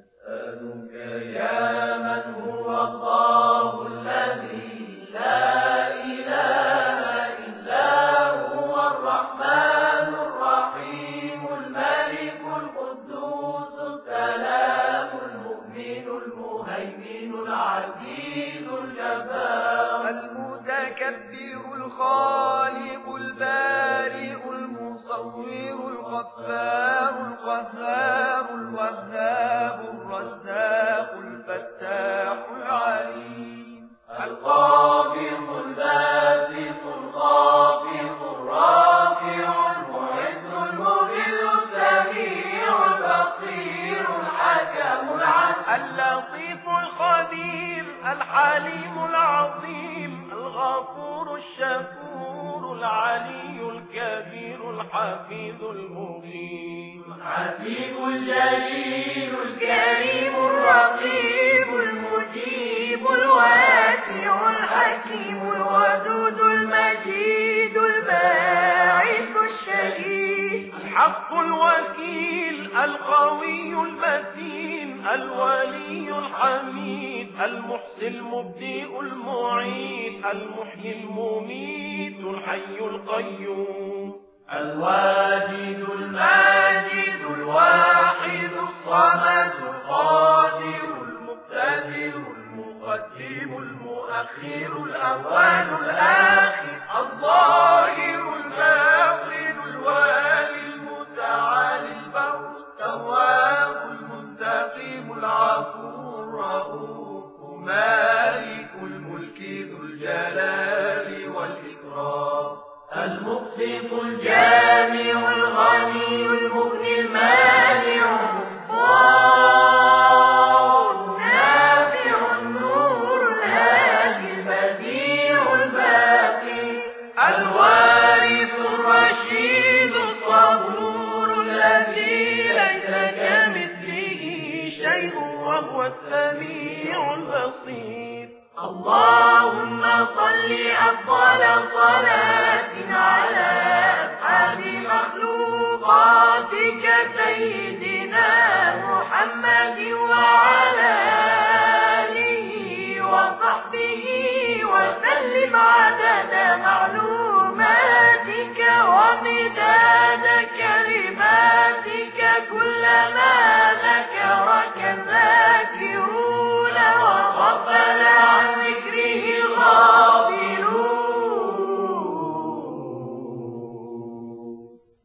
نسألك يا من هو الله الذي لا إله إلا هو الرحمن الرحيم الملك القدوس السلام المؤمن المهيمن العزيز الجبار المتكبر الخالق البارئ المصور الغفار القهار الوهاب الرزاق الفتاح العليم القابض الباسط الخافض الرافع المعز المذل السميع البصير الحكم العدل اللطيف الخبير الحليم العظيم الغفور الشكور العلي الكبير الحفيظ المغيب الحسيب الجليل الكريم الرقيب المجيب الواسع الحكيم الودود المجيد الباعث الشهيد الحق الوكيل القوي المتين الولي الحميد المحصي المبدئ المعيد المحيي المميت الحي القيوم الواجد الماجد الواحد الصمد القادر المقتدر المقدم المؤخر الأول الآخر الظاهر الباطن الوالي المتعالي البر التواب المنتقم العفو الرؤوف مالك الملك ذو الجلال والإكرام المقسط الجامع الغني المغني المانع الله النافع النور الهادي البديع الباقي الوارث الرشيد الصبور الذي ليس كمثله شيء وهو السميع البصير اللهم صل أفضل صلاة على أسعد مخلوقاتك